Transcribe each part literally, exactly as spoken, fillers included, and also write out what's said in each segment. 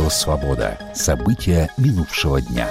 Радио «Свобода». События минувшего дня.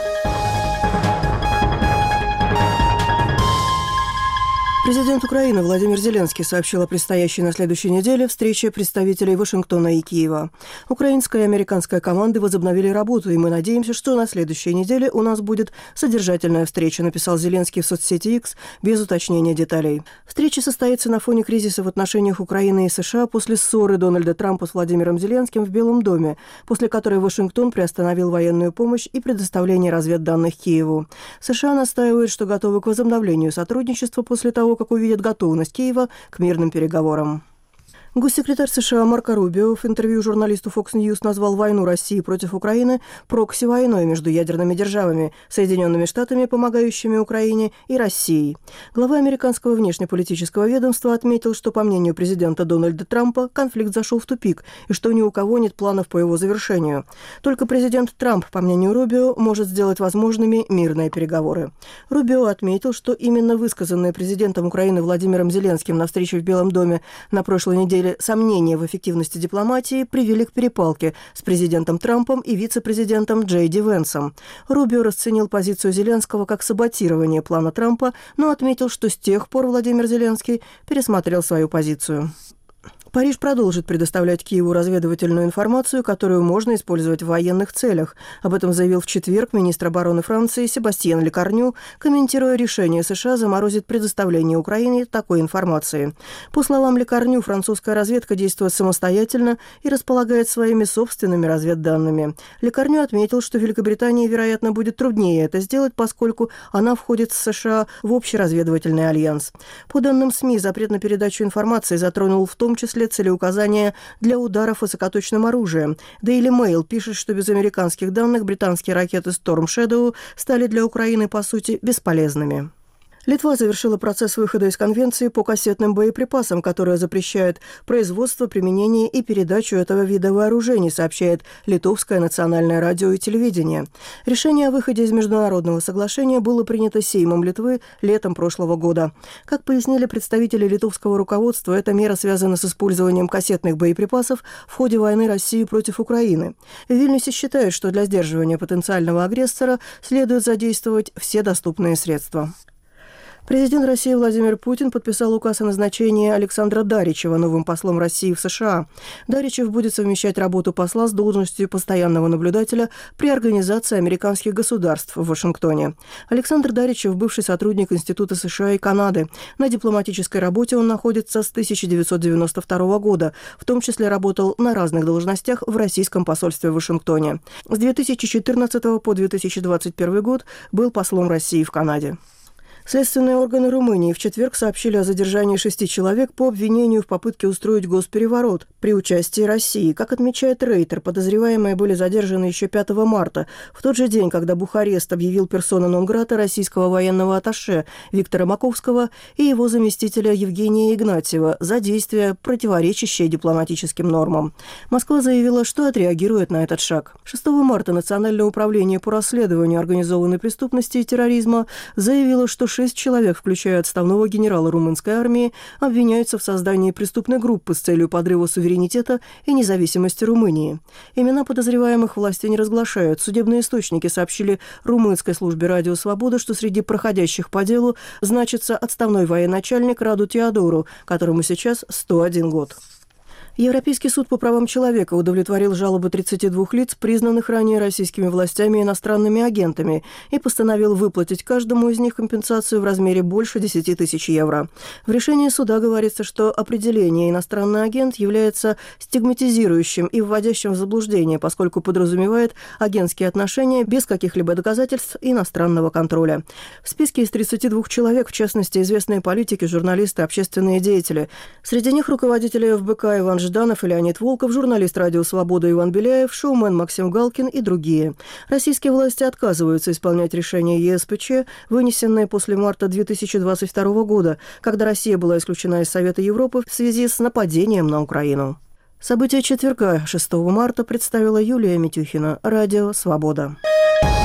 Президент Украины Владимир Зеленский сообщил о предстоящей на следующей неделе встрече представителей Вашингтона и Киева. Украинская и американская команды возобновили работу, и мы надеемся, что на следующей неделе у нас будет содержательная встреча, написал Зеленский в соцсети X без уточнения деталей. Встреча состоится на фоне кризиса в отношениях Украины и США после ссоры Дональда Трампа с Владимиром Зеленским в Белом доме, после которой Вашингтон приостановил военную помощь и предоставление разведданных Киеву. США настаивают, что готовы к возобновлению сотрудничества после того, как увидят готовность Киева к мирным переговорам. Госсекретарь США Марко Рубио в интервью журналисту Fox News назвал войну России против Украины прокси-войной между ядерными державами, Соединенными Штатами, помогающими Украине, и Россией. Глава американского внешнеполитического ведомства отметил, что, по мнению президента Дональда Трампа, конфликт зашел в тупик и что ни у кого нет планов по его завершению. Только президент Трамп, по мнению Рубио, может сделать возможными мирные переговоры. Рубио отметил, что именно высказанные президентом Украины Владимиром Зеленским на встрече в Белом доме на прошлой неделе сомнения в эффективности дипломатии привели к перепалке с президентом Трампом и вице-президентом Джей Ди Венсом. Рубио расценил позицию Зеленского как саботирование плана Трампа, но отметил, что с тех пор Владимир Зеленский пересмотрел свою позицию. Париж продолжит предоставлять Киеву разведывательную информацию, которую можно использовать в военных целях. Об этом заявил в четверг министр обороны Франции Себастьян Лекарню, комментируя решение США заморозить предоставление Украине такой информации. По словам Лекарню, французская разведка действует самостоятельно и располагает своими собственными разведданными. Лекарню отметил, что Великобритании, вероятно, будет труднее это сделать, поскольку она входит с США в общий разведывательный альянс. По данным СМИ, запрет на передачу информации затронул в том числе целеуказания для ударов высокоточным оружием. Daily Mail пишет, что без американских данных британские ракеты Storm Shadow стали для Украины, по сути, бесполезными. Литва завершила процесс выхода из конвенции по кассетным боеприпасам, которая запрещает производство, применение и передачу этого вида вооружений, сообщает Литовское национальное радио и телевидение. Решение о выходе из международного соглашения было принято Сеймом Литвы летом прошлого года. Как пояснили представители литовского руководства, эта мера связана с использованием кассетных боеприпасов в ходе войны России против Украины. В Вильнюсе считают, что для сдерживания потенциального агрессора следует задействовать все доступные средства. Президент России Владимир Путин подписал указ о назначении Александра Даричева новым послом России в США. Даричев будет совмещать работу посла с должностью постоянного наблюдателя при Организации американских государств в Вашингтоне. Александр Даричев – бывший сотрудник Института США и Канады. На дипломатической работе он находится с тысяча девятьсот девяносто второго года, в том числе работал на разных должностях в российском посольстве в Вашингтоне. С две тысячи четырнадцатого по две тысячи двадцать первый год был послом России в Канаде. Следственные органы Румынии в четверг сообщили о задержании шести человек по обвинению в попытке устроить госпереворот при участии России. Как отмечает Рейтер, подозреваемые были задержаны еще пятого марта, в тот же день, когда Бухарест объявил персона нон-грата российского военного атташе Виктора Маковского и его заместителя Евгения Игнатьева за действия, противоречащие дипломатическим нормам. Москва заявила, что отреагирует на этот шаг. шестого марта Национальное управление по расследованию организованной преступности и терроризма заявило, что шесть человек, включая отставного генерала румынской армии, обвиняются в создании преступной группы с целью подрыва суверенитета и независимости Румынии. Имена подозреваемых власти не разглашают. Судебные источники сообщили румынской службе «Радио Свобода», что среди проходящих по делу значится отставной военачальник Раду Теодору, которому сейчас сто один год. Европейский суд по правам человека удовлетворил жалобы тридцати двух лиц, признанных ранее российскими властями иностранными агентами, и постановил выплатить каждому из них компенсацию в размере больше десяти тысяч евро. В решении суда говорится, что определение «иностранный агент» является стигматизирующим и вводящим в заблуждение, поскольку подразумевает агентские отношения без каких-либо доказательств иностранного контроля. В списке из тридцати двух человек, в частности, известные политики, журналисты, общественные деятели. Среди них руководители эф бэ ка Иван Жданов и Леонид Волков, журналист «Радио Свобода» Иван Беляев, шоумен Максим Галкин и другие. Российские власти отказываются исполнять решение е эс пэ че, вынесенное после марта две тысячи двадцать второго года, когда Россия была исключена из Совета Европы в связи с нападением на Украину. События четверга, шестого марта, представила Юлия Митюхина. Радио «Свобода».